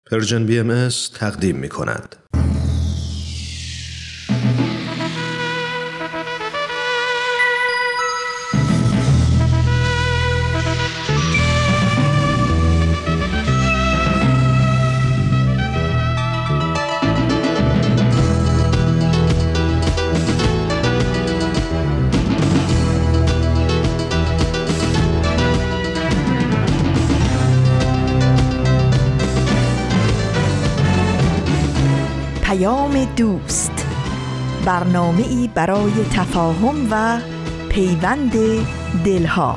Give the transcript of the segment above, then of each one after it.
پرژن BMS تقدیم می کند. دوست، برنامه‌ای برای تفاهم و پیوند دلها.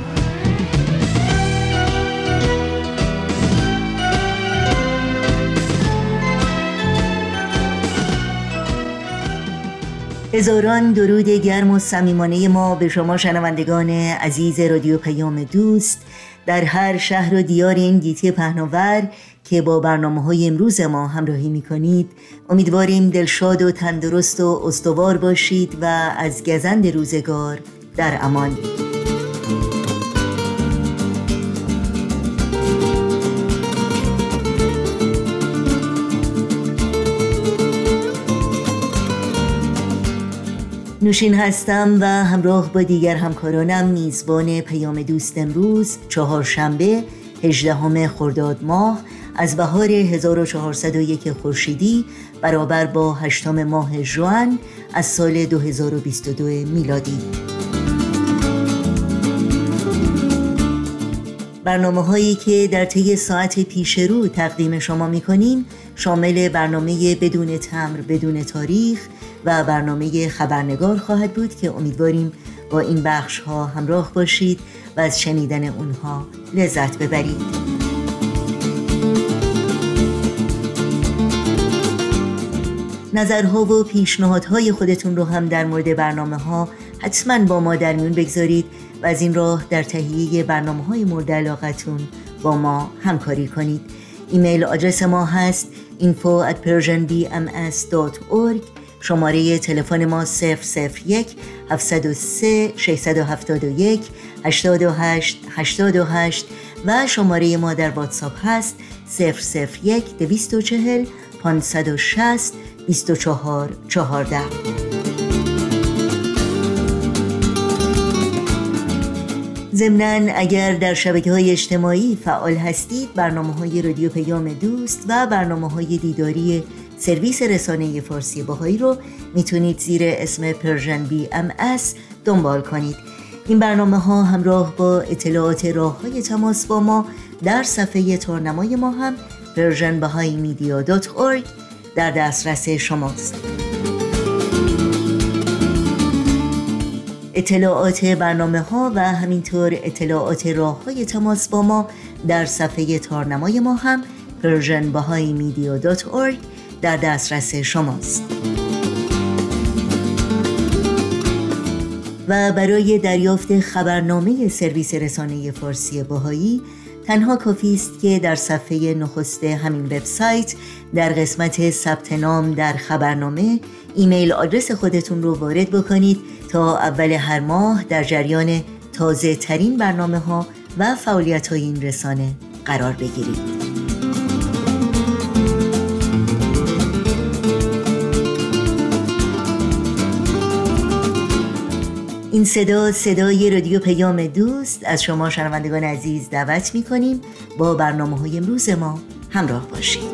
هزاران درود گرم و صمیمانه ما به شما شنوندگان عزیز رادیو پیام دوست در هر شهر و دیار این گیتی پهناور که با برنامه‌های امروز ما همراهی می‌کنید. امیدواریم دلشاد و تندرست و استوار باشید و از گزند روزگار در امان. نوشین هستم و همراه با دیگر همکارانم میزبان پیام دوست امروز چهارشنبه 18 خرداد ماه از بهار 1401 خورشیدی برابر با 8 ماه ژوئن از سال 2022 میلادی. برنامه‌هایی که در طی ساعت پیش رو تقدیم شما می‌کنیم شامل برنامه بدون تمر بدون تاریخ و برنامه خبرنگار خواهد بود که امیدواریم با این بخش‌ها همراه باشید و از شنیدن اونها لذت ببرید. نظرها و پیشنهادهای خودتون رو هم در مورد برنامه‌ها حتما با ما در میون بگذارید و از این راه در تهیه برنامه‌های مورد علاقتون با ما همکاری کنید. ایمیل آدرس ما هست info@persianbms.org. شماره تلفن ما 001 703 671 88 88 و شماره ما در واتساپ هست 001 240 560 24 14. ضمناً اگر در شبکه‌های اجتماعی فعال هستید برنامه‌های رادیو پیام دوست و برنامه‌های دیداری سرویس رسانه فارسی بهایی رو میتونید زیر اسم پرژن BMS دنبال کنید. این برنامه‌ها همراه با اطلاعات راه‌های تماس با ما در صفحه تارنمای ما هم persianbahaimedia.org در دسترس شماست. اطلاعات برنامه‌ها و همینطور اطلاعات راه‌های تماس با ما در صفحه تارنمای ما هم persianbahaimedia.org در دسترس شماست. و برای دریافت خبرنامه سرویس رسانه فارسی بهایی تنها کافی است که در صفحه نخست همین وبسایت در قسمت ثبت نام در خبرنامه ایمیل آدرس خودتون رو وارد بکنید تا اول هر ماه در جریان تازه ترین برنامه‌ها و فعالیت‌های این رسانه قرار بگیرید. این صدای رادیو پیام دوست. از شما شنوندگان عزیز دعوت می‌کنیم با برنامه‌های امروز ما همراه باشید.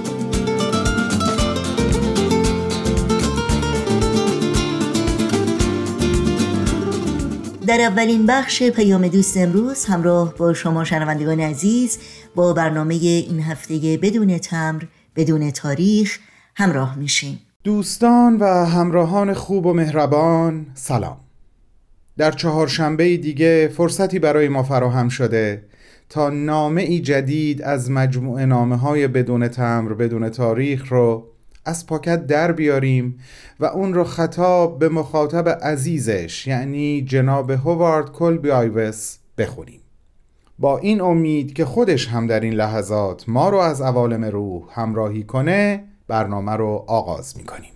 در اولین بخش پیام دوست امروز همراه با شما شنوندگان عزیز با برنامه این هفته بدون تمر بدون تاریخ همراه میشیم. دوستان و همراهان خوب و مهربان سلام. در چهارشنبه دیگه فرصتی برای ما فراهم شده تا نامه‌ای جدید از مجموعه نامه‌های بدون تمر بدون تاریخ رو از پاکت در بیاریم و اون رو خطاب به مخاطب عزیزش یعنی جناب هوارد کولبی آیوس بخونیم، با این امید که خودش هم در این لحظات ما رو از عوالم روح همراهی کنه. برنامه رو آغاز می‌کنیم.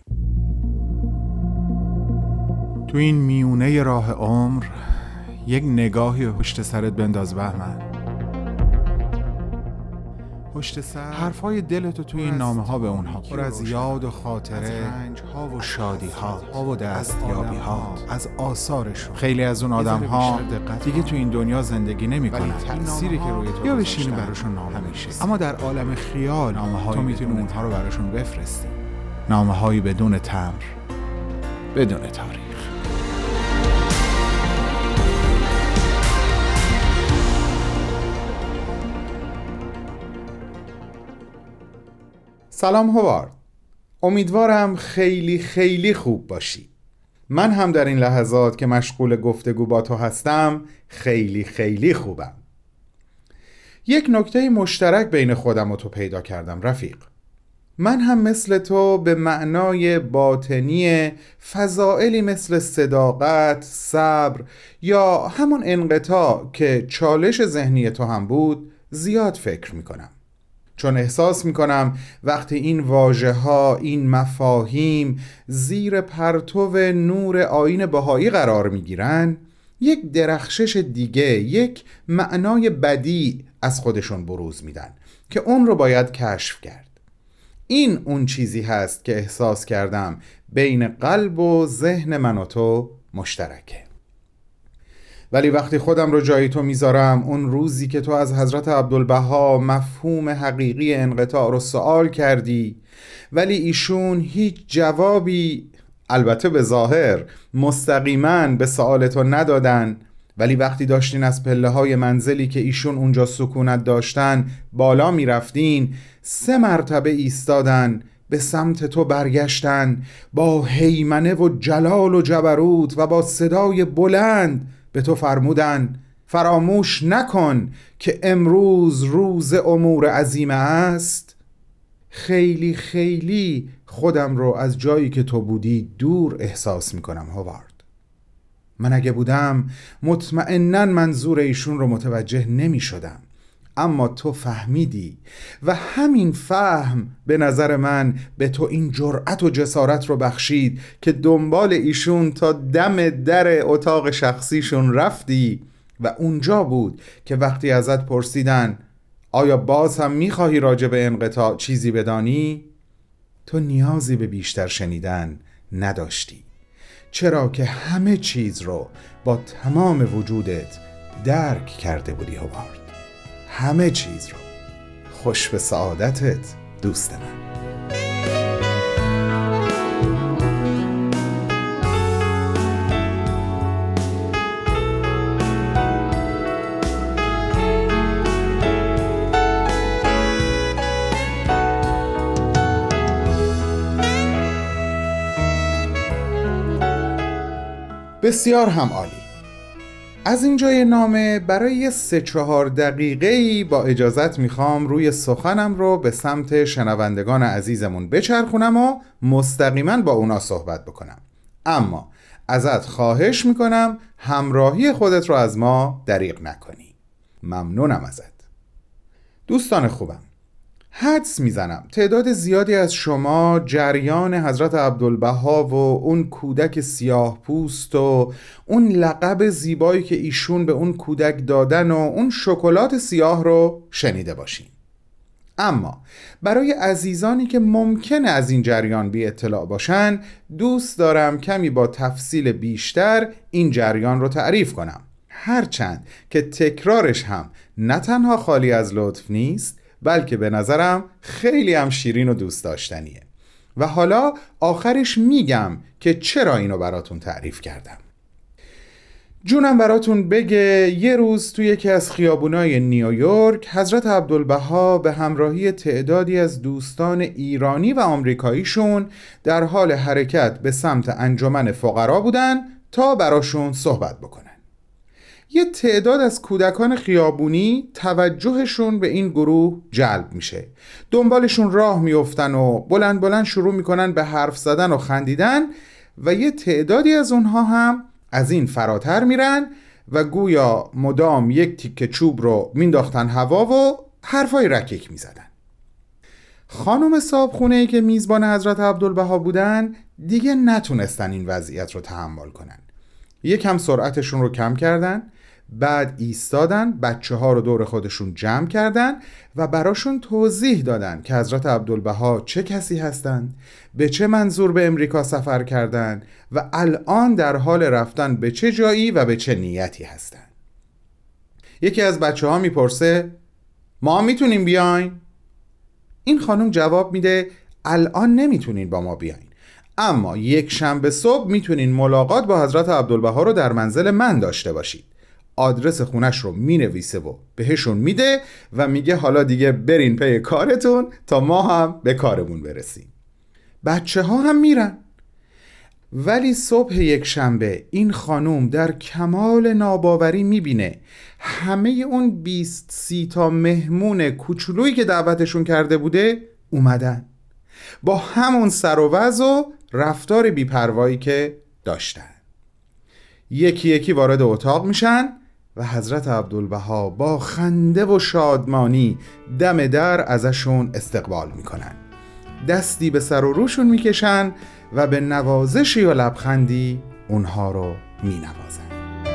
تو این میونه راه عمر یک نگاهی پشت سرت بنداز بهمن. پشت سر حرفای دلتو توی این نامه ها به اونها پر از یاد و خاطره، رنج ها و شادی ها و دستیابی ها، از آثارشون. خیلی از اون آدم ها دیگه تو این دنیا زندگی نمیکنن، تأثیری که روی تو یا بشینی براشون نامه میشه، اما در عالم خیال تو میتونی اونها رو براشون بفرستی. نامه هایی بدون تمر، بدون تاریخ. سلام هوارد، امیدوارم خیلی خیلی خوب باشی. من هم در این لحظات که مشغول گفتگو با تو هستم خیلی خیلی خوبم. یک نکته مشترک بین خودم و تو پیدا کردم رفیق. من هم مثل تو به معنای باطنی فضائلی مثل صداقت، صبر یا همون انقطاع که چالش ذهنی تو هم بود زیاد فکر میکنم، چون احساس میکنم وقتی این واژه‌ها، این مفاهیم زیر پرتو نور آیین بهایی قرار میگیرن، یک درخشش دیگه، یک معنای بدیع از خودشون بروز میدن که اون رو باید کشف کرد. این اون چیزی هست که احساس کردم بین قلب و ذهن من و تو مشترکه. ولی وقتی خودم رو جای تو میذارم، اون روزی که تو از حضرت عبدالبها مفهوم حقیقی انقطاع رو سوال کردی ولی ایشون هیچ جوابی، البته به ظاهر مستقیما به سوال تو ندادن، ولی وقتی داشتین از پله های منزلی که ایشون اونجا سکونت داشتن بالا میرفتین، 3 مرتبه ایستادن، به سمت تو برگشتن، با هیمنه و جلال و جبروت و با صدای بلند به تو فرمودن فراموش نکن که امروز روز امور عظیمه است. خیلی خیلی خودم رو از جایی که تو بودی دور احساس میکنم هوارد. من اگه بودم مطمئناً منظور ایشون رو متوجه نمی شدم، اما تو فهمیدی و همین فهم به نظر من به تو این جرأت و جسارت رو بخشید که دنبال ایشون تا دم در اتاق شخصیشون رفتی و اونجا بود که وقتی ازت پرسیدن آیا باز هم میخواهی راجع به انقطاع چیزی بدانی؟ تو نیازی به بیشتر شنیدن نداشتی، چرا که همه چیز رو با تمام وجودت درک کرده بودی هوارد، همه چیز رو. خوش به سعادتت دوست من. بسیار هم عالی. از اینجای نامه برای 3-4 دقیقه‌ای با اجازت میخوام روی سخنم رو به سمت شنوندگان عزیزمون بچرخونم و مستقیما با اونا صحبت بکنم، اما ازت خواهش میکنم همراهی خودت رو از ما دریغ نکنی. ممنونم ازت. دوستان خوبم، حدس میزنم تعداد زیادی از شما جریان حضرت عبدالبها و اون کودک سیاه پوست و اون لقب زیبایی که ایشون به اون کودک دادن و اون شکلات سیاه رو شنیده باشین. اما برای عزیزانی که ممکنه از این جریان بی اطلاع باشن، دوست دارم کمی با تفصیل بیشتر این جریان رو تعریف کنم، هرچند که تکرارش هم نه تنها خالی از لطف نیست، بلکه به نظرم خیلی هم شیرین و دوست داشتنیه. و حالا آخرش میگم که چرا اینو براتون تعریف کردم. جونم براتون بگه یه روز توی یکی از خیابونای نیویورک حضرت عبدالبها به همراهی تعدادی از دوستان ایرانی و آمریکاییشون در حال حرکت به سمت انجمن فقرا بودن تا براشون صحبت بکنن. یه تعداد از کودکان خیابونی توجهشون به این گروه جلب میشه، دنبالشون راه میافتن و بلند بلند شروع میکنن به حرف زدن و خندیدن و یه تعدادی از اونها هم از این فراتر میرن و گویا مدام یک تیکه چوب رو مینداختن هوا و حرفای رکیک میزدن. خانم صاحبخونه‌ای که میزبان حضرت عبدالبها بودن دیگه نتونستن این وضعیت رو تحمل کنن. یکم سرعتشون رو کم کردن، بعد ایستادن، بچه ها رو دور خودشون جمع کردن و براشون توضیح دادن که حضرت عبدالبها چه کسی هستند، به چه منظور به امریکا سفر کردند و الان در حال رفتن به چه جایی و به چه نیتی هستند. یکی از بچه ها میپرسه ما میتونیم بیاین؟ این خانم جواب میده الان نمیتونین با ما بیاین، اما یک شنبه صبح میتونین ملاقات با حضرت عبدالبها رو در منزل من داشته باشید. آدرس خونش رو مینویسه و بهشون میده و میگه حالا دیگه برین پی کارتون تا ما هم به کارمون برسیم. بچه ها هم میرن. ولی صبح یک شنبه این خانوم در کمال ناباوری میبینه همه اون 20-30 تا مهمون کوچولویی که دعوتشون کرده بوده اومدن با همون سر و وضع و رفتار بی‌پروایی که داشتن. یکی یکی وارد اتاق میشن و حضرت عبدالبها با خنده و شادمانی دم در ازشون استقبال میکنن، دستی به سر و روشون میکشن و به نوازشی و لبخندی اونها رو مینوازن.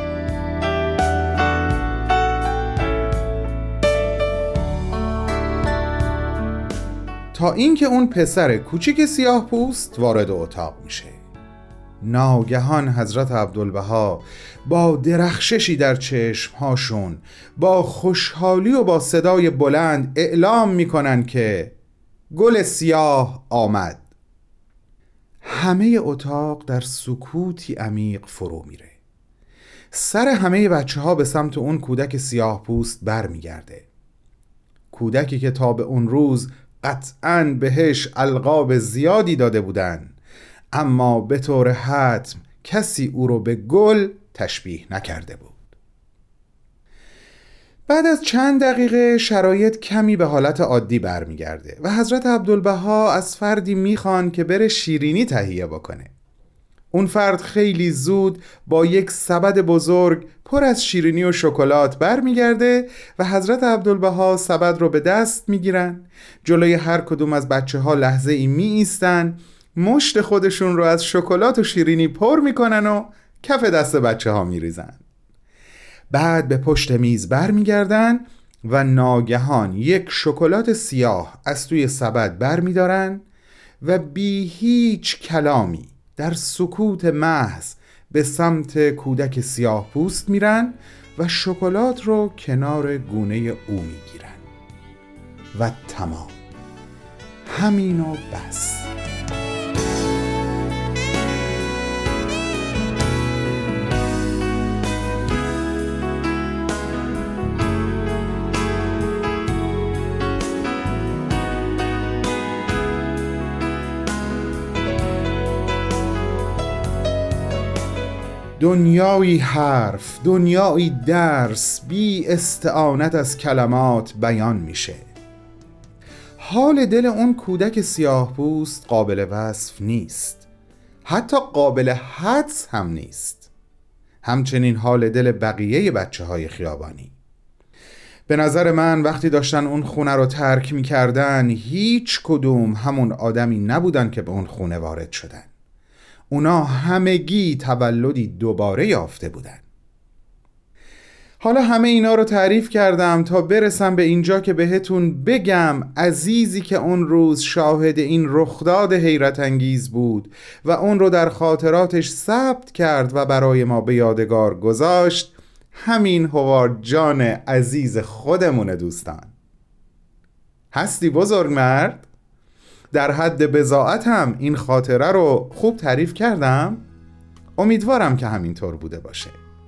تا اینکه اون پسر کوچیک سیاه پوست وارد اتاق میشه. ناگهان حضرت عبدالبها با درخششی در چشمهاشون با خوشحالی و با صدای بلند اعلام میکنن که گل سیاه آمد. همه اتاق در سکوتی عمیق فرو میره. سر همه بچه ها به سمت اون کودک سیاه پوست بر میگرده. کودکی که تا به اون روز قطعاً بهش القاب زیادی داده بودن، اما به طور حتم کسی او رو به گل تشبیه نکرده بود. بعد از چند دقیقه شرایط کمی به حالت عادی برمیگرده و حضرت عبدالبها از فردی میخوان که بره شیرینی تهیه بکنه. اون فرد خیلی زود با یک سبد بزرگ پر از شیرینی و شکلات برمیگرده و حضرت عبدالبها سبد رو به دست میگیرن، جلوی هر کدوم از بچه ها لحظه ای می ایستن، مشت خودشون رو از شکلات و شیرینی پر میکنن و کف دست بچه ها میریزن. بعد به پشت میز برمیگردن و ناگهان یک شکلات سیاه از توی سبد برمیدارن و بی هیچ کلامی در سکوت محض به سمت کودک سیاه پوست میرن و شکلات رو کنار گونه او میگیرن و تمام. همین و بس. دنیایی حرف، دنیایی درس، بی استعانت از کلمات بیان میشه. حال دل اون کودک سیاه پوست قابل وصف نیست، حتی قابل حدس هم نیست. همچنین حال دل بقیه بچه های خیابانی. به نظر من وقتی داشتن اون خونه رو ترک میکردن هیچ کدوم همون آدمی نبودن که به اون خونه وارد شدن. اونا همگی تولدی دوباره یافته بودن. حالا همه اینا رو تعریف کردم تا برسم به اینجا که بهتون بگم عزیزی که اون روز شاهد این رخداد حیرت انگیز بود و اون رو در خاطراتش ثبت کرد و برای ما به یادگار گذاشت، همین هوارد جان عزیز خودمونه. دوستان، هستی بزرگ مرد؟ در حد بضاعت هم این خاطره رو خوب تعریف کردم؟ امیدوارم که همینطور بوده باشه.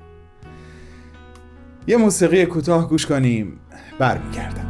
یه موسیقی کوتاه گوش کنیم، برمیگردم.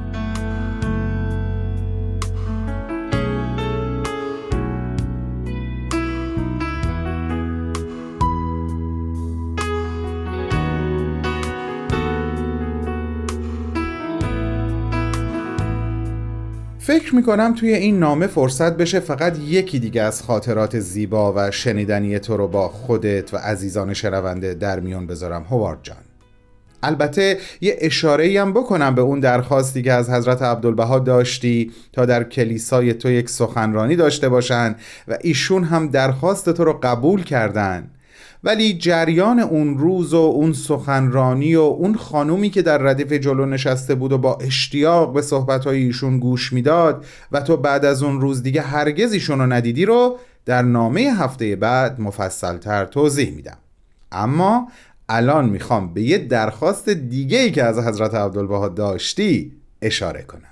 فکر میکنم توی این نامه فرصت بشه فقط یکی دیگه از خاطرات زیبا و شنیدنی تو رو با خودت و عزیزان شنونده در میون بذارم هوارد جان. البته یه اشاره‌ای هم بکنم به اون درخواستی که از حضرت عبدالبها داشتی تا در کلیسای تو یک سخنرانی داشته باشن و ایشون هم درخواست تو رو قبول کردن ولی جریان اون روز و اون سخنرانی و اون خانومی که در ردیف جلو نشسته بود و با اشتیاق به صحبت‌های ایشون گوش میداد و تو بعد از اون روز دیگه هرگز ایشون رو ندیدی رو در نامه هفته بعد مفصل‌تر توضیح میدم. اما الان میخوام به یه درخواست دیگه‌ای که از حضرت عبدالبها داشتی اشاره کنم.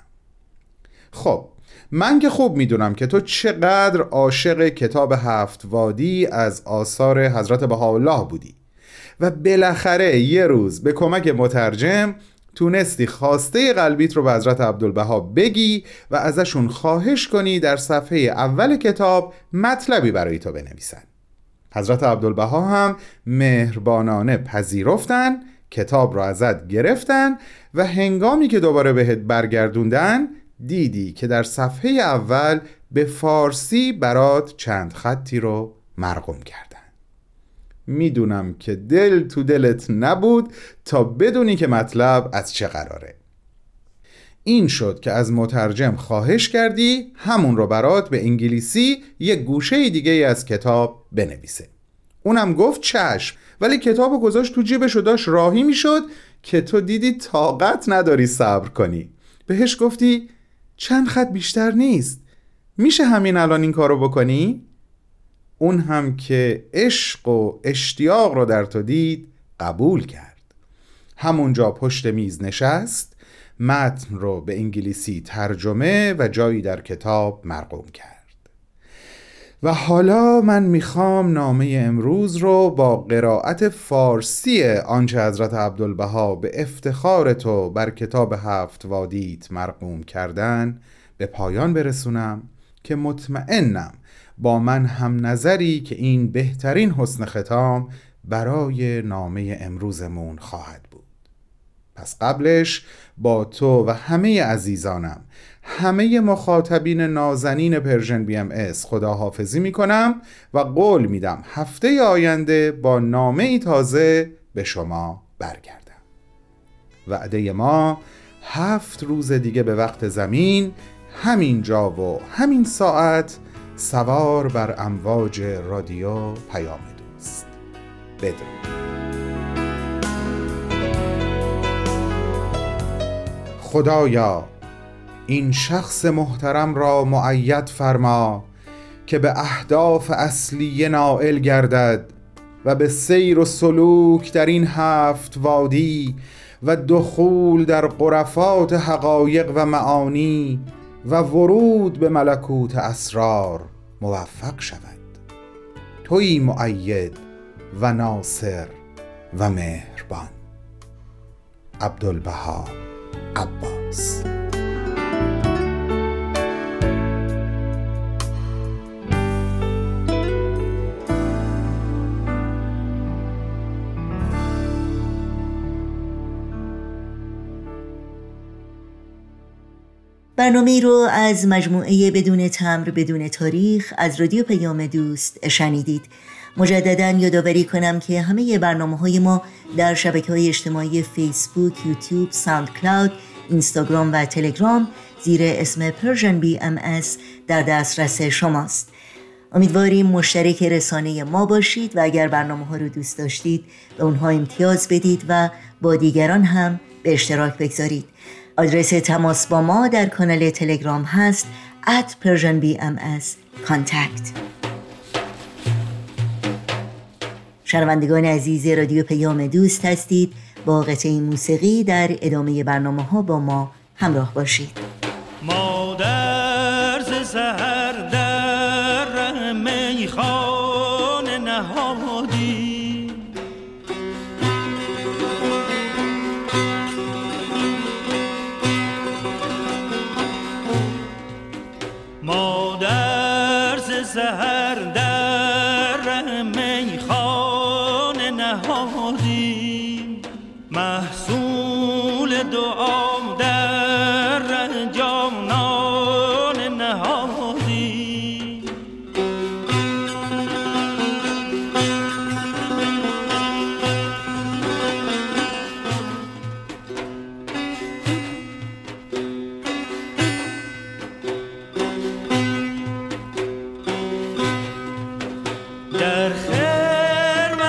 خب من که خوب میدونم که تو چقدر عاشق کتاب هفت وادی از آثار حضرت بهاءالله بودی و بالاخره یه روز به کمک مترجم تونستی خواسته قلبیت رو به حضرت عبدالبها بگی و ازشون خواهش کنی در صفحه اول کتاب مطلبی برای تو بنویسن. حضرت عبدالبها هم مهربانانه پذیرفتن، کتاب رو ازت گرفتن و هنگامی که دوباره بهت برگردوندن دیدی که در صفحه اول به فارسی برات چند خطی رو مرقوم کردن. میدونم که دل تو دلت نبود تا بدونی که مطلب از چه قراره. این شد که از مترجم خواهش کردی همون رو برات به انگلیسی یک گوشه دیگه از کتاب بنویسه. اونم گفت چشم، ولی کتابو گذاشت تو جیبش و داشت راهی میشد که تو دیدی طاقت نداری صبر کنی. بهش گفتی چند خط بیشتر نیست، میشه همین الان این کارو بکنی؟ اون هم که عشق و اشتیاق رو در تو دید قبول کرد. همونجا پشت میز نشست، متن رو به انگلیسی ترجمه و جایی در کتاب مرقوم کرد. و حالا من میخوام نامه امروز رو با قرائت فارسی آنچه حضرت عبدالبها به افتخار تو بر کتاب هفت وادیت مرقوم کردن به پایان برسونم که مطمئنم با من هم نظری که این بهترین حسن ختام برای نامه امروزمون خواهد بود. پس قبلش با تو و همه عزیزانم، همه مخاطبین نازنین پرژن BMS خداحافظی میکنم و قول میدم هفته آینده با نامه ای تازه به شما برگردم. وعده ما 7 روز دیگه به وقت زمین، همین جا و همین ساعت، سوار بر امواج رادیو پیام دوست. بدرود. خدایا این شخص محترم را مؤید فرما که به اهداف اصلی نائل گردد و به سیر و سلوک در این 7 وادی و دخول در غرفات حقایق و معانی و ورود به ملکوت اسرار موفق شود. تویی مؤید و ناصر و مهربان. عبدالبها عباس. برنامه رو از مجموعه بدون تمر بدون تاریخ از رادیو پیام دوست شنیدید. مجددا یادآوری کنم که همه برنامه‌های ما در شبکه‌های اجتماعی فیسبوک، یوتیوب، ساوند کلاود، اینستاگرام و تلگرام زیر اسم پرژن BMS در دسترس شماست. امیدواریم مشترک رسانه ما باشید و اگر برنامه‌ها رو دوست داشتید به اونها امتیاز بدید و با دیگران هم به اشتراک بگذارید. آدرس تماس با ما در کانال تلگرام هست @PersianBMS contact. شنوندگان عزیز رادیو پیام دوست هستید. با قطعه موسیقی در ادامه برنامه‌ها با ما همراه باشید. مادر ز سحر در میخانه نهادی، مادر ز سحر در میخانه نهادی، محصول دعا در جانان نهادی. در خرمن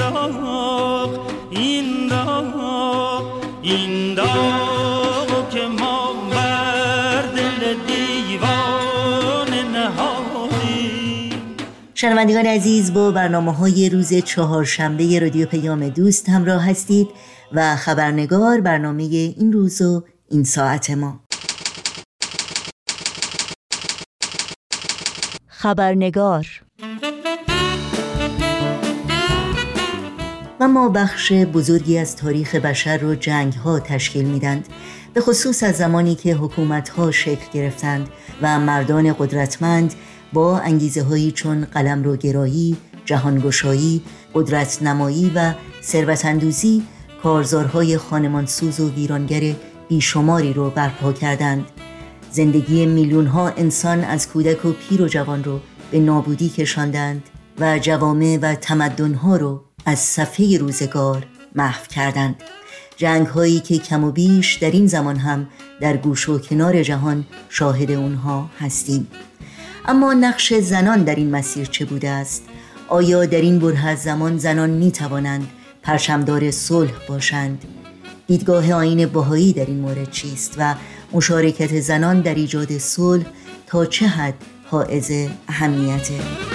این داغ که ما بر دل دیوانه نهادیم. شنوندگان عزیز، با برنامه‌های روز چهارشنبه رادیو پیام دوست همراه هستید و خبرنگار برنامه این روز و این ساعت ما. خبرنگار. و ما بخش بزرگی از تاریخ بشر رو جنگ‌ها تشکیل میدند، به خصوص از زمانی که حکومت‌ها شکل گرفتند و مردان قدرتمند با انگیزه‌هایی چون قلمروگرایی، جهانگشایی، قدرت نمایی و ثروت‌اندوزی کارزارهای خانمانسوز و ویرانگر بیشماری رو برپا کردند. زندگی میلیون‌ها انسان از کودک و پیر و جوان رو به نابودی کشاندند و جوامع و تمدن‌ها رو از صفحه روزگار محو کردند. جنگ‌هایی که کم و بیش در این زمان هم در گوش و کنار جهان شاهد اونها هستیم. اما نقش زنان در این مسیر چه بوده است؟ آیا در این بره از زمان زنان می‌توانند پرچمدار صلح باشند؟ دیدگاه آیین بهایی در این مورد چیست و مشارکت زنان در ایجاد صلح تا چه حد حائز اهمیته؟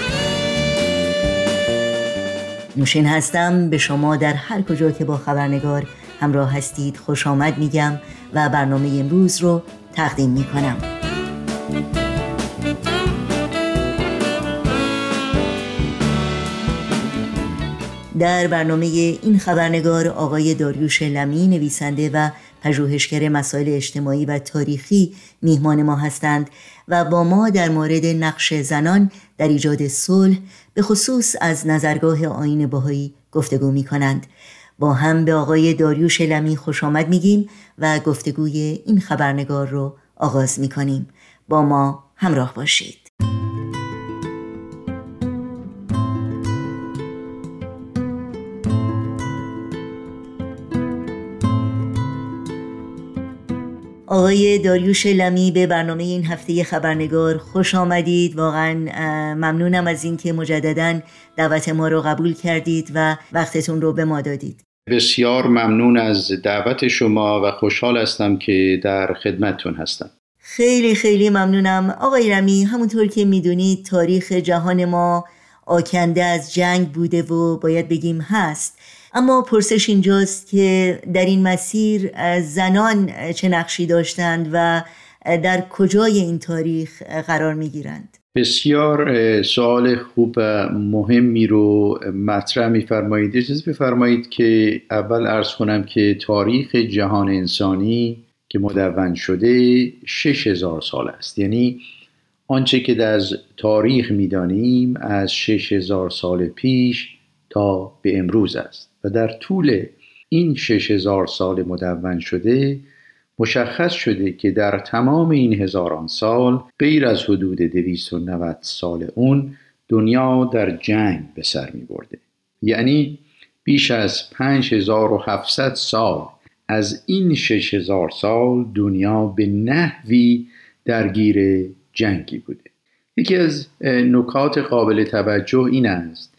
نوشین هستم، به شما در هر کجا که با خبرنگار همراه هستید خوش آمد میگم و برنامه امروز رو تقدیم میکنم. در برنامه این خبرنگار آقای داریوش لمی، نویسنده و پژوهشگر مسائل اجتماعی و تاریخی میهمان ما هستند و با ما در مورد نقش زنان در ایجاد صلح به خصوص از نظرگاه آیین بهایی گفتگو می کنند. با هم به آقای داریوش لمی خوش آمد میگیم و گفتگوی این خبرنگار رو آغاز می کنیم. با ما همراه باشید. آقای داریوش لمی، به برنامه این هفته خبرنگار خوش آمدید. واقعا ممنونم از اینکه مجدداً دعوت ما رو قبول کردید و وقتتون رو به ما دادید. بسیار ممنون از دعوت شما و خوشحال هستم که در خدمتتون هستم. خیلی خیلی ممنونم. آقای لمی، همونطور که میدونید تاریخ جهان ما آکنده از جنگ بوده و باید بگیم هست، اما پرسش اینجاست که در این مسیر زنان چه نقشی داشتند و در کجای این تاریخ قرار میگیرند؟ بسیار سوال خوب و مهمی رو مطرح می‌فرمایید. اجازه بفرمایید که اول عرض کنم که تاریخ جهان انسانی که مدون شده 6000 سال است. یعنی آنچه که از تاریخ می‌دانیم از 6000 سال پیش تا به امروز است و در طول این 6000 سال مدون شده مشخص شده که در تمام این هزاران سال غیر از حدود 290 سال اون دنیا در جنگ به سر می برده. یعنی بیش از 5700 سال از این 6000 سال دنیا به نحوی درگیر جنگی بوده. یکی از نکات قابل توجه این است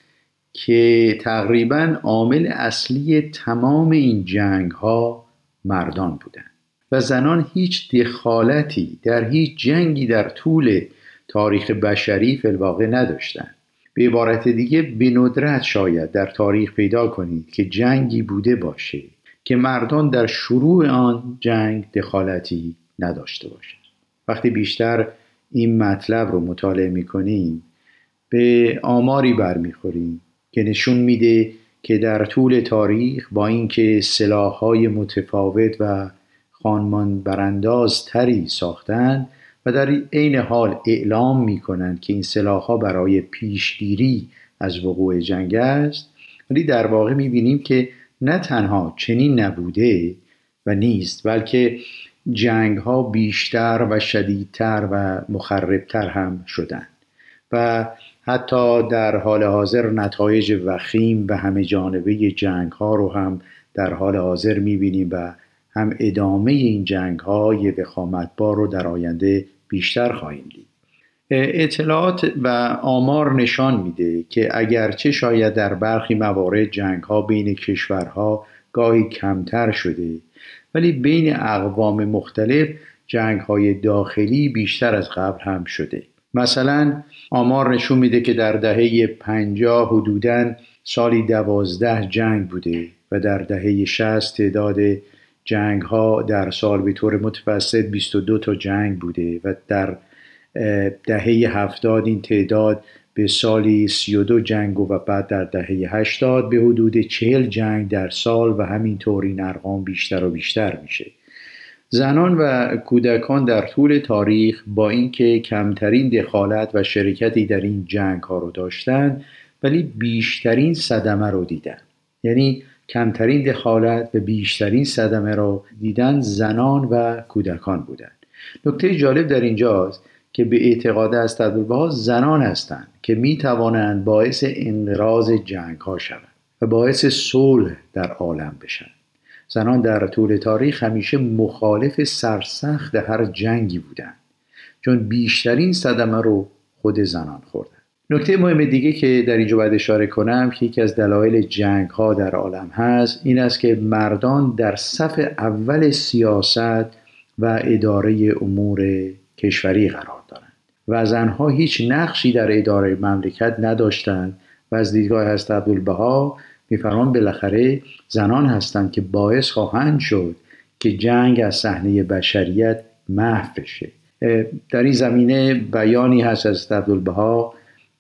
که تقریباً عامل اصلی تمام این جنگ ها مردان بودند و زنان هیچ دخالتی در هیچ جنگی در طول تاریخ بشری فی الواقع نداشتند. به عبارت دیگه به ندرت شاید در تاریخ پیدا کنید که جنگی بوده باشه که مردان در شروع آن جنگ دخالتی نداشته باشند. وقتی بیشتر این مطلب رو مطالعه می‌کنیم به آماری برمیخوریم که نشون میده که در طول تاریخ با اینکه سلاح‌های متفاوت و خانمان برانداز تری ساختن و در عین حال اعلام میکنند که این سلاح‌ها برای پیشگیری از وقوع جنگ است، ولی در واقع میبینیم که نه تنها چنین نبوده و نیست، بلکه جنگ‌ها بیشتر و شدیدتر و مخربتر هم شدند و حتی در حال حاضر نتایج وخیم و همه جانبه جنگ‌ها رو هم در حال حاضر می‌بینیم و هم ادامه این جنگ‌های وخامتبار رو در آینده بیشتر خواهیم دید. اطلاعات و آمار نشان میده که اگرچه شاید در برخی موارد جنگ‌ها بین کشورها گاهی کمتر شده، ولی بین اقوام مختلف جنگ‌های داخلی بیشتر از قبل هم شده. مثلا آمار نشون میده که در دهه 50 حدوداً سالی 12 جنگ بوده و در دهه 60 تعداد جنگ‌ها در سال به طور متوسط 22 تا جنگ بوده و در دهه 70 این تعداد به سالی 32 جنگ و بعد در دهه 80 به حدود 40 جنگ در سال و همینطور این ارقام بیشتر و بیشتر میشه. زنان و کودکان در طول تاریخ با اینکه کمترین دخالت و شرکتی در این جنگ ها رو داشتن ولی بیشترین صدمه رو دیدن. یعنی کمترین دخالت و بیشترین صدمه رو دیدن زنان و کودکان بودن. نکته جالب در اینجاست که به اعتقاد اسدالبها زنان هستند که می توانند باعث انقراض جنگ ها شوند و باعث صلح در عالم بشن. زنان در طول تاریخ همیشه مخالف سرسخت هر جنگی بودند چون بیشترین صدمه رو خود زنان خوردن. نکته مهم دیگه که در اینجا باید اشاره کنم که یکی از دلایل جنگ ها در عالم هست این است که مردان در صف اول سیاست و اداره امور کشوری قرار دارند و زنها هیچ نقشی در اداره مملکت نداشتند و از دیدگاه حضرت عبدالبها می‌فرمان بالاخره زنان هستند که باعث خواهند شد که جنگ از صحنه بشریت محو بشه. در این زمینه بیانی هست از عبدالبها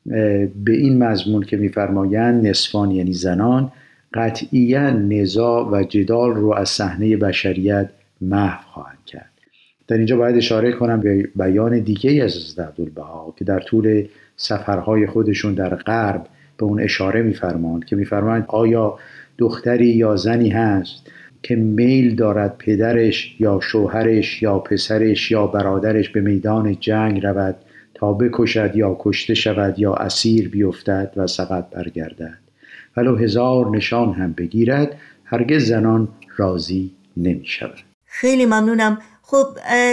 به این مضمون که می‌فرمایند نصفان یعنی زنان قطعیاً نزاع و جدال رو از صحنه بشریت محو خواهند کرد. در اینجا باید اشاره کنم به بیان دیگه از عبدالبها که در طول سفرهای خودشون در غرب به اون اشاره می‌فرمایند که می‌فرمایند آیا دختری یا زنی هست که میل دارد پدرش یا شوهرش یا پسرش یا برادرش به میدان جنگ رود تا بکشد یا کشته شود یا اسیر بیفتد و سقط برگردد ولو 1000 نشان هم بگیرد هرگز زنان راضی نمی‌شود. خیلی ممنونم. خب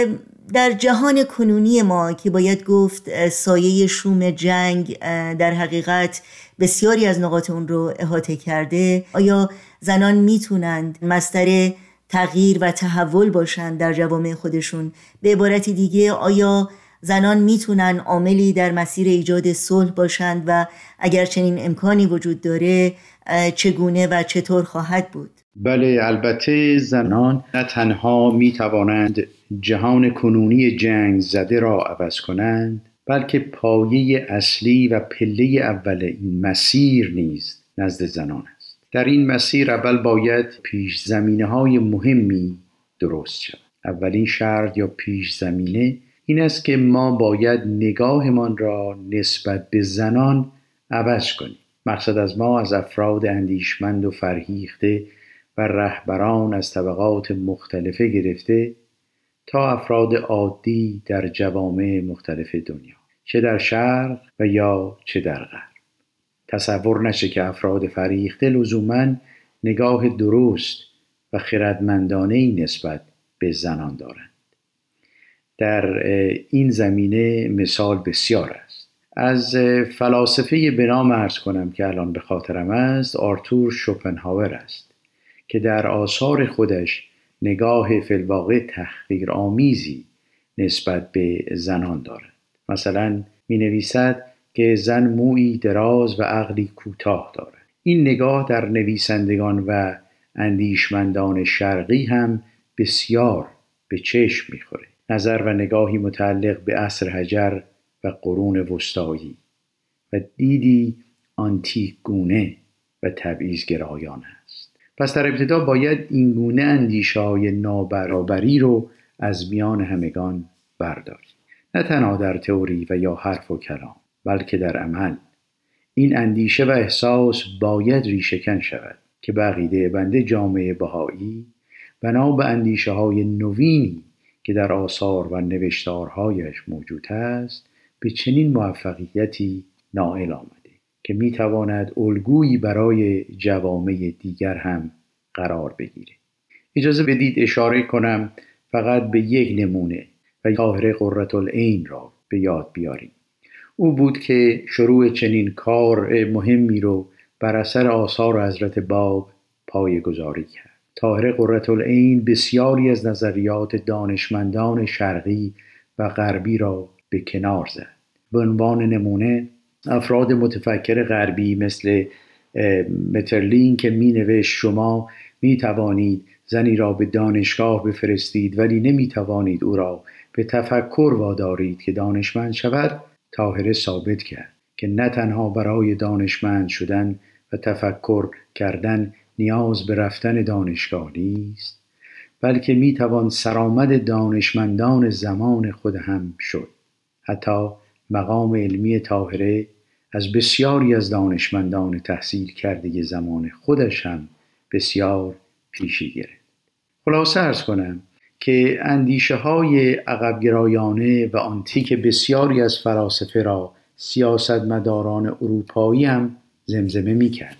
در جهان کنونی ما که باید گفت سایه شوم جنگ در حقیقت بسیاری از نقاط اون رو احاطه کرده، آیا زنان میتونند مصدر تغییر و تحول باشند در جوامع خودشون؟ به عبارت دیگه آیا زنان میتونن عاملی در مسیر ایجاد صلح باشند و اگر چنین امکانی وجود داره چگونه و چطور خواهد بود؟ بله، البته زنان نه تنها می توانند جهان کنونی جنگ زده را عوض کنند بلکه پایه اصلی و پله اول این مسیر نیز نزد زنان است. در این مسیر اول باید پیش زمینه های مهمی درست شود. اولین شرط یا پیش زمینه این است که ما باید نگاهمان را نسبت به زنان عوض کنیم. مقصد از ما از افراد اندیشمند و فرهیخته و رهبران از طبقات مختلفه گرفته تا افراد عادی در جوامع مختلف دنیا، چه در شرق و یا چه در غرب. تصور نشه که افراد فرهیخته لزوماً نگاه درست و خردمندانه‌ای نسبت به زنان دارند. در این زمینه مثال بسیار است. از فلاسفه به نام عرض کنم که الان به خاطرم است آرتور شوپنهاور است که در آثار خودش نگاه فی الواقع تحقیرآمیزی نسبت به زنان دارد. مثلا می نویسد که زن مویی دراز و عقلی کوتاه دارد. این نگاه در نویسندگان و اندیشمندان شرقی هم بسیار به چشم می خوره. نظر و نگاهی متعلق به عصر حجر و قرون وسطایی و دیدی آنتیک گونه و تبعیض‌گرایانه است. پس در ابتدا باید این گونه اندیشه‌های نابرابری رو از میان همگان برداریم. نه تنها در تئوری و یا حرف و کلام بلکه در عمل. این اندیشه و احساس باید ریشه‌کن شود که به عقیده بنده جامعه بهایی بنا به اندیشه‌های نوینی که در آثار و نوشتارهایش موجود است به چنین موفقیتی نائل آمده که میتواند الگویی برای جوامع دیگر هم قرار بگیره. اجازه بدید اشاره کنم فقط به یک نمونه و طاهره قرةالعین را به یاد بیاریم. او بود که شروع چنین کار مهمی رو بر اثر آثار حضرت باب پایه‌گذاری کرد. طاهره قرةالعین بسیاری از نظریات دانشمندان شرقی و غربی را به کنار زد. به عنوان نمونه افراد متفکر غربی مثل مترلین که می نوشت شما می توانید زنی را به دانشگاه بفرستید ولی نمی توانید او را به تفکر وادارید که دانشمند شود، طاهره ثابت کرد که نه تنها برای دانشمند شدن و تفکر کردن نیاز به رفتن دانشگاه نیست، بلکه می توان سرآمد دانشمندان زمان خود هم شد. حتی مقام علمی طاهره از بسیاری از دانشمندان تحصیل کرده زمان خودش هم بسیار پیشی گرفت. خلاصه عرض کنم که اندیشه های عقبگرایانه و آنتیک بسیاری از فلاسفه را سیاستمداران اروپایی هم زمزمه می کردند.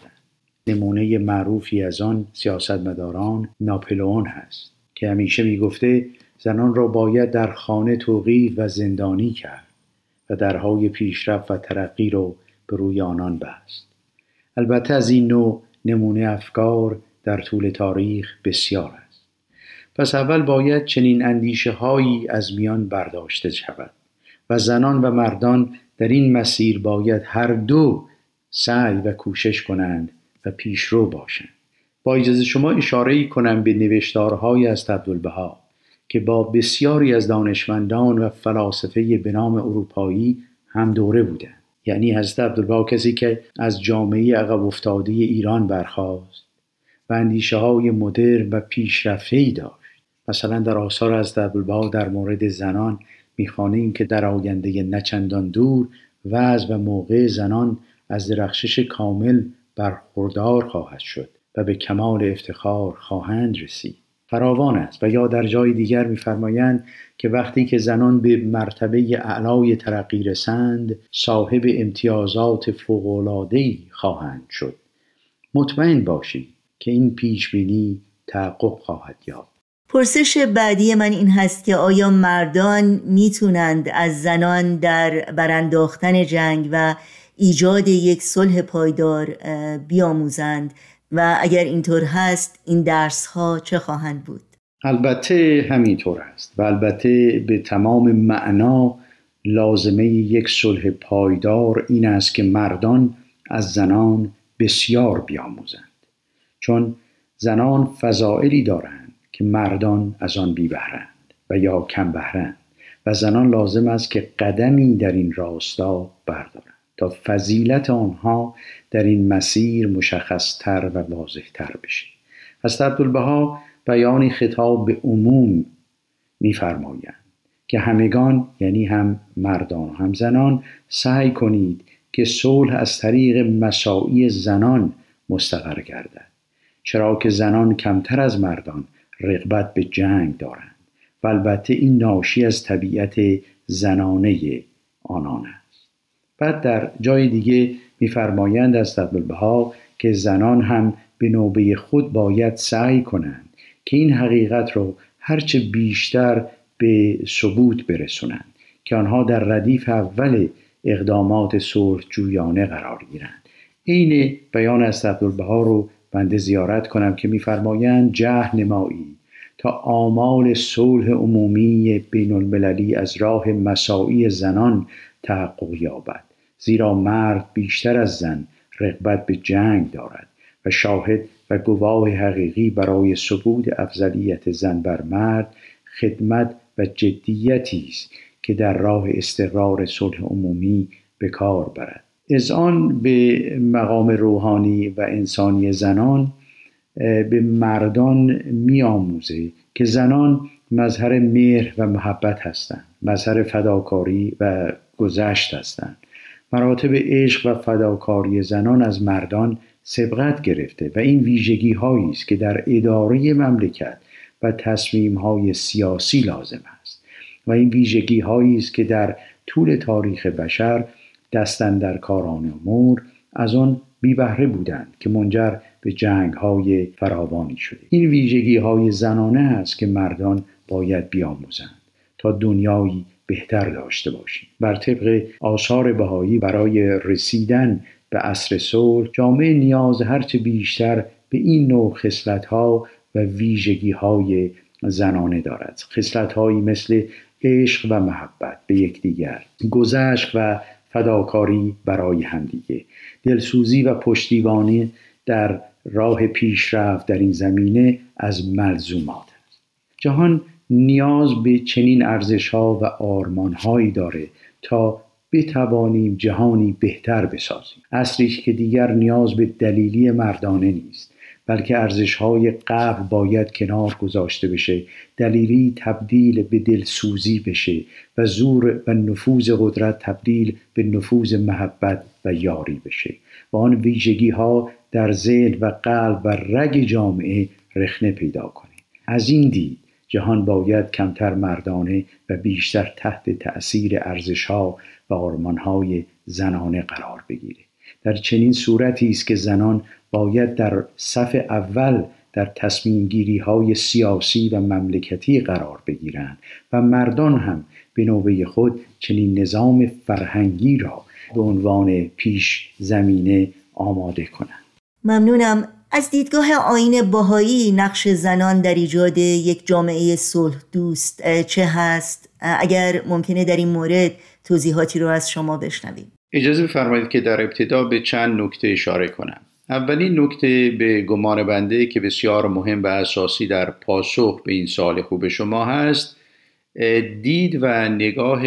نمونه معروفی از آن سیاستمداران ناپلئون هست که همیشه می گفته زنان را باید در خانه توقیف و زندانی کرد و درهای پیشرفت و ترقی را به روی آنان بست. البته از این نوع نمونه افکار در طول تاریخ بسیار است. پس اول باید چنین اندیشه هایی از میان برداشته شود و زنان و مردان در این مسیر باید هر دو سعی و کوشش کنند و پیشرو باشند. با اجازه شما اشاره‌ای کنم به نوشتارهای از عبدالبها که با بسیاری از دانشمندان و فلاسفه به نام اروپایی هم دوره بودند. یعنی حضرت عبدالبها کسی که از جامعه عقب افتاده ایران برخاست و اندیشه‌های مدرن و پیشرفته‌ای داشت. مثلا در آثار حضرت عبدالبها در مورد زنان می‌خوانیم که در آینده نچندان دور وضع و موقع زنان از درخشش کامل برخوردار خواهد شد و به کمال افتخار خواهند رسید. فراوان است. و یا در جای دیگر می‌فرمایند که وقتی که زنان به مرتبه اعلای ترقی رسند صاحب امتیازات فوق‌العاده‌ای خواهند شد. مطمئن باشید که این پیشبینی تحقق خواهد یافت. پرسش بعدی من این هست که آیا مردان میتونند از زنان در برانداختن جنگ و ایجاد یک صلح پایدار بیاموزند و اگر اینطور هست این درس ها چه خواهند بود؟ البته همینطور است و البته به تمام معنا لازمه یک صلح پایدار این است که مردان از زنان بسیار بیاموزند، چون زنان فضائلی دارند که مردان از آن بی بهرند و یا کم بهرند و زنان لازم است که قدمی در این راستا بردارند تا فضیلت آنها در این مسیر مشخص‌تر و واضح‌تر بشه. حضرت عبدالبها بیانی خطاب به عموم می‌فرمایند که همگان، یعنی هم مردان و هم زنان، سعی کنید که صلح از طریق مساعی زنان مستقر گردد، چرا که زنان کمتر از مردان رغبت به جنگ دارند و البته این ناشی از طبیعت زنانه آنان است. بعد در جای دیگه می‌فرمایند از عبدالبها که زنان هم به نوبه خود باید سعی کنند که این حقیقت رو هرچه بیشتر به ثبوت برسونند که آنها در ردیف اول اقدامات صلح جویانه قرار گیرند. این بیان از عبدالبها رو بنده زیارت کنم که می‌فرمایند جهد نمایی تا آمال صلح عمومی بین المللی از راه مساعی زنان تحقق یابد، زیرا مرد بیشتر از زن رغبت به جنگ دارد و شاهد و گواه حقیقی برای ثبوت افضلیت زن بر مرد خدمت و جدیتی است که در راه استقرار صلح عمومی به کار برد. اذعان به مقام روحانی و انسانی زنان به مردان می‌آموزه که زنان مظهر مهر و محبت هستند، مظهر فداکاری و گذشت هستند. مراتب عشق و فداکاری زنان از مردان سبقت گرفته و این ویژگی هایی است که در اداره مملکت و تصمیم های سیاسی لازم است و این ویژگی هایی است که در طول تاریخ بشر دستاندرکاران امور از آن بی بهره بودند که منجر به جنگ های فراوانی شده. این ویژگی های زنانه است که مردان باید بیاموزند تا دنیایی بهتر داشته باشیم. بر طبق آثار بهایی برای رسیدن به عصر صلح جامعه نیاز هرچه بیشتر به این نوع خصلت‌ها و ویژگی‌های زنانه دارد. خصلت‌هایی مثل عشق و محبت به یکدیگر، گذشت و فداکاری برای همدیگه، دلسوزی و پشتیبانی در راه پیشرفت در این زمینه از ملزومات است. جهان نیاز به چنین ارزش‌ها و آرمان‌هایی داره تا بتوانیم جهانی بهتر بسازیم. عصری که دیگر نیاز به دلیلی مردانه نیست، بلکه ارزش‌های قبل باید کنار گذاشته بشه، دلیلی تبدیل به دلسوزی بشه و زور و نفوذ قدرت تبدیل به نفوذ محبت و یاری بشه و آن ویژگی‌ها در ذهن و قلب و رگ جامعه رخنه پیدا کنه. از این دید جهان باید کمتر مردانه و بیشتر تحت تأثیر ارزش‌ها و آرمان‌های زنانه قرار بگیره. در چنین صورتی است که زنان باید در صف اول در تصمیم گیری های سیاسی و مملکتی قرار بگیرند و مردان هم به نوبه خود چنین نظام فرهنگی را به عنوان پیش زمینه آماده کنند. ممنونم. از دیدگاه آیین بهایی نقش زنان در ایجاد یک جامعه صلح دوست چه هست؟ اگر ممکنه در این مورد توضیحاتی رو از شما بشنویم. اجازه بفرمایید که در ابتدا به چند نکته اشاره کنم. اولین نکته به گمان بنده که بسیار مهم و اساسی در پاسخ به این سوال خوب شما هست، دید و نگاه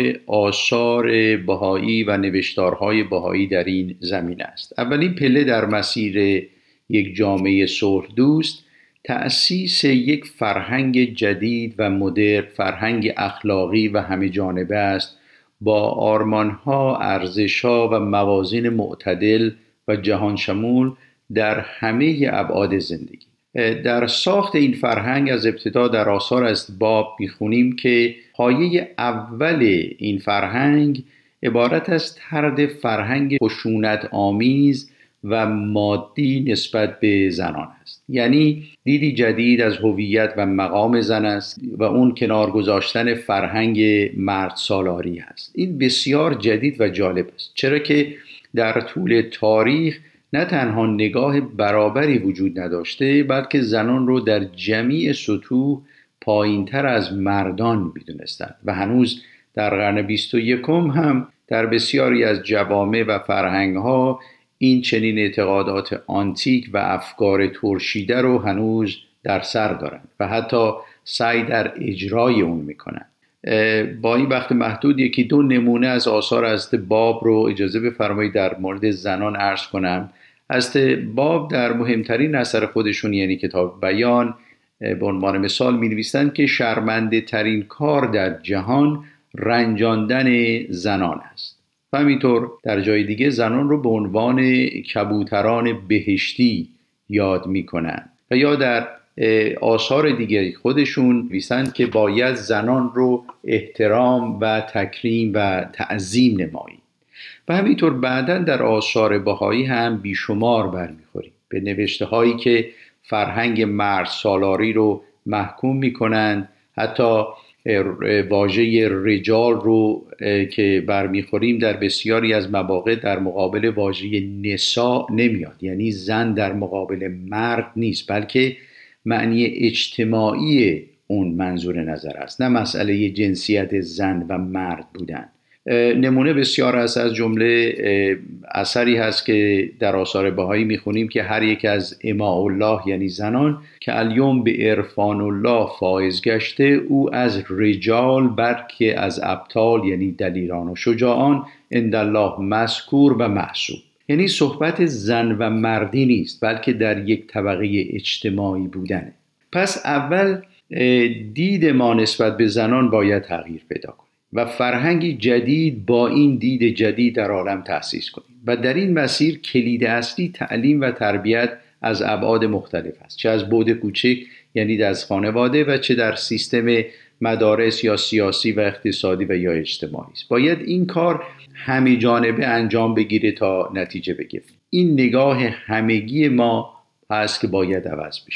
آثار بهایی و نوشتارهای بهایی در این زمینه است. اولین پله در مسیر یک جامعه صلح دوست تأسیس یک فرهنگ جدید و مدرن، فرهنگ اخلاقی و همه جانبه است با آرمان‌ها، ارزش‌ها و موازین معتدل و جهان شمول در همه ابعاد زندگی. در ساخت این فرهنگ از ابتدا در آثار از باب می‌خونیم که پایه اول این فرهنگ عبارت از طرد فرهنگ خشونت آمیز و مادی نسبت به زنان است. یعنی دیدی جدید از هویت و مقام زن است و اون کنار گذاشتن فرهنگ مرد سالاری است. این بسیار جدید و جالب است، چرا که در طول تاریخ نه تنها نگاه برابری وجود نداشته، بلکه زنان رو در جمیع سطوح پایین‌تر از مردان می‌دونستند و هنوز در قرن 21 هم در بسیاری از جوامع و فرهنگ‌ها این چنین اعتقادات آنتیک و افکار ترشیده رو هنوز در سر دارند و حتی سعی در اجرای اون میکنن. با این وقت محدود یکی دو نمونه از آثار حضرت باب رو اجازه بفرمایید در مورد زنان عرض کنم. حضرت باب در مهمترین اثر خودشون یعنی کتاب بیان به عنوان مثال می نویسند که شرمنده ترین کار در جهان رنجاندن زنان است. و همینطور در جای دیگه زنان رو به عنوان کبوتران بهشتی یاد می کنند و یا در آثار دیگری خودشون نویسند که باید زنان رو احترام و تکریم و تعظیم نماییم. و همینطور بعداً در آثار بهایی هم بیشمار برمیخوریم به نوشته هایی که فرهنگ مرد سالاری رو محکوم می کنند. حتی واژه رجال رو که برمیخوریم در بسیاری از مواقع در مقابل واژه نساء نمیاد، یعنی زن در مقابل مرد نیست، بلکه معنی اجتماعی اون منظور نظر است، نه مسئله جنسیت زن و مرد بودن. نمونه بسیار است، از جمله اثری هست که در آثار بهایی میخونیم که هر یک از اماء الله یعنی زنان که الیوم به عرفان الله فائز گشته، او از رجال بلکه از ابطال یعنی دلیران و شجاعان عند الله مذکور و محسوب. یعنی صحبت زن و مردی نیست، بلکه در یک طبقه اجتماعی بودنه. پس اول دید ما نسبت به زنان باید تغییر پیدا کنه و فرهنگی جدید با این دید جدید در عالم تأسیس کنیم و در این مسیر کلید اصلی تعلیم و تربیت از ابعاد مختلف است، چه از بعد کوچک یعنی از خانواده و چه در سیستم مدارس یا سیاسی و اقتصادی و یا اجتماعی است. باید این کار همه جانبه انجام بگیره تا نتیجه بگیره. این نگاه همگی ما هست که باید عوض بشه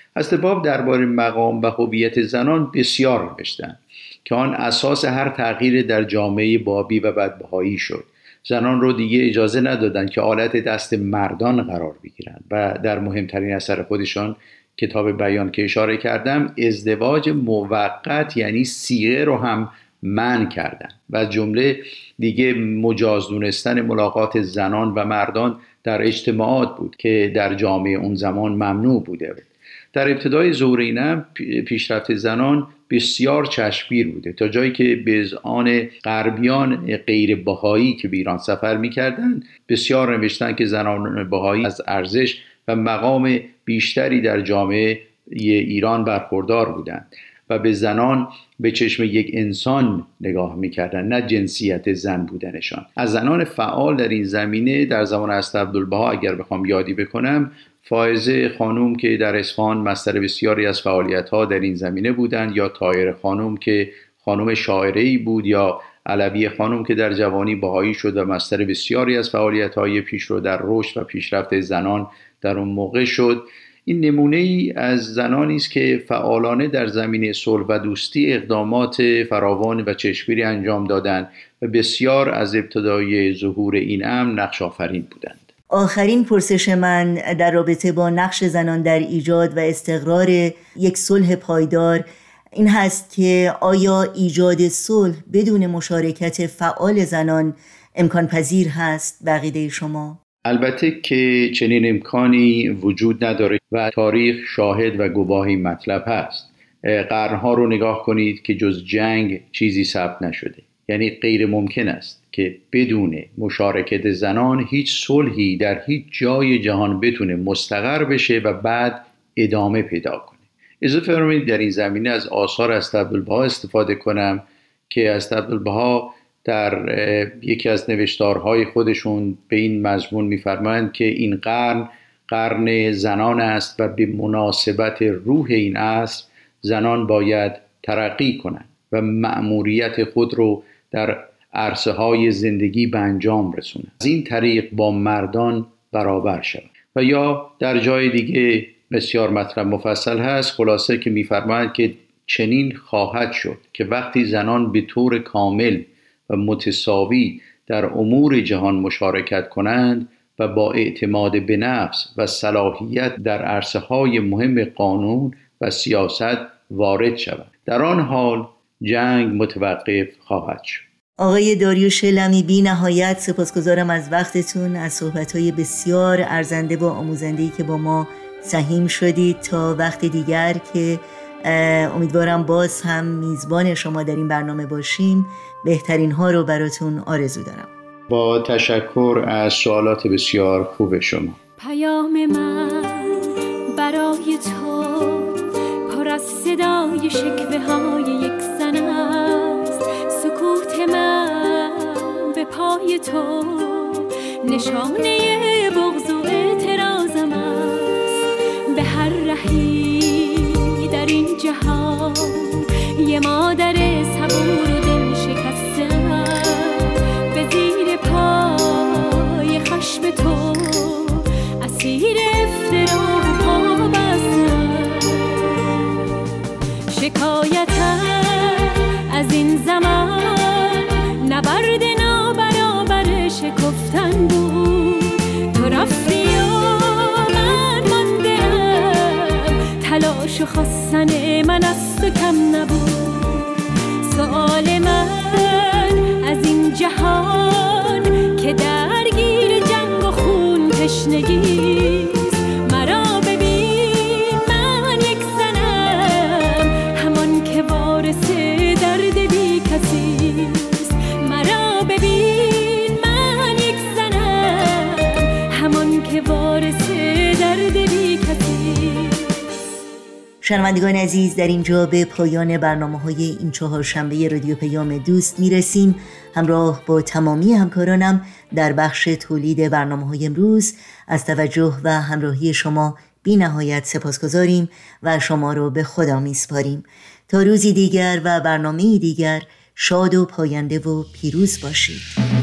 اصطباب درباره مقام و هویت زنان بسیار نوشتند که آن اساس هر تغییر در جامعه بابی و بعد بهایی شد. زنان رو دیگه اجازه ندادن که آلت دست مردان قرار بگیرند و در مهمترین اثر خودشان کتاب بیان که اشاره کردم ازدواج موقت یعنی صیغه رو هم منع کردن و جمله دیگه مجاز دونستن ملاقات زنان و مردان در اجتماعات بود که در جامعه اون زمان ممنوع بوده. در ابتدای ظهور این پیشرفت زنان بسیار چشمگیر بوده تا جایی که به اذعان غربیان غیر بهایی که به ایران سفر می‌کردند بسیار نوشتن که زنان بهایی از ارزش و مقام بیشتری در جامعه ایران برخوردار بودند و به زنان به چشم یک انسان نگاه می‌کردند، نه جنسیت زن بودنشان. از زنان فعال در این زمینه در زمان اسدعبدالبها اگر بخوام یادی بکنم، فائزه خانوم که در اصفهان مصدر بسیاری از فعالیت‌ها در این زمینه بودند، یا طاهره خانوم که خانوم شاعره‌ای بود، یا علویه خانوم که در جوانی بهایی شد و مصدر بسیاری از فعالیت‌های پیشرو در رشد و پیشرفت زنان در اون موقع شد. این نمونه‌ای از زنانی است که فعالانه در زمینه صلح و دوستی اقدامات فراوان و چشمگیری انجام دادند و بسیار از ابتدای ظهور این امر نقش آفرین بودند. آخرین پرسش من در رابطه با نقش زنان در ایجاد و استقرار یک صلح پایدار این هست که آیا ایجاد صلح بدون مشارکت فعال زنان امکان پذیر هست به عقیده شما؟ البته که چنین امکانی وجود نداره و تاریخ شاهد و گواهی مطلب هست. قرنها رو نگاه کنید که جز جنگ چیزی ثبت نشده. یعنی غیر ممکن است که بدون مشارکت زنان هیچ صلحی در هیچ جای جهان بتونه مستقر بشه و بعد ادامه پیدا کنه. اجازه فرمایید در این زمینه از آثار اسدعبدالبها استفاده کنم که اسدعبدالبها در یکی از نوشتارهای خودشون به این مضمون می‌فرمایند که این قرن زنان است و به مناسبت روح این عصر زنان باید ترقی کنند و مأموریت خود رو در عرصه‌های زندگی به انجام رسونند، از این طریق با مردان برابر شوند. و یا در جای دیگه بسیار مطلب مفصل هست، خلاصه که می‌فرمایند که چنین خواهد شد که وقتی زنان به طور کامل و متساوی در امور جهان مشارکت کنند و با اعتماد به نفس و صلاحیت در عرصه‌های مهم قانون و سیاست وارد شوند، در آن حال جنگ متوقف خواهد شد. آقای داریوش لمی، بی نهایت سپاسگزارم از وقتتون، از صحبت‌های بسیار ارزنده و آموزنده‌ای که با ما سهیم شدید. تا وقت دیگر که امیدوارم باز هم میزبان شما در این برنامه باشیم، بهترین ها رو براتون آرزو دارم. با تشکر از سوالات بسیار خوب شما. پیام من برای تو پر از صدای شکوه های یک زن است، سکوت من به پای تو نشانه بغض و اعتراضم است. به هر رهی در این جهان یه مادر صبور و دل شکستم، به زیر پای خشم تو اسیر افترا و پا بستم. شکایتم از این زمان نبرد نابرابر شکفتن بود، تو رفتی و من ماندم، تلاش و خواستن من از تو کم نبود. سؤال من از این جهان که درگیر جنگ و خون تشنگیست، مرا ببین من یک زنم همان که وارث درد بی کسیست. مرا ببین من یک زنم همان که وارث درد بی کسیست. شنوندگان عزیز، در اینجا به پایان برنامه‌های این چهارشنبه رادیو پیام دوست میرسیم. همراه با تمامی همکارانم در بخش تولید برنامه‌های امروز از توجه و همراهی شما بی نهایت سپاسگزاریم و شما رو به خدا میسپاریم. تا روزی دیگر و برنامه‌ای دیگر، شاد و پاینده و پیروز باشید.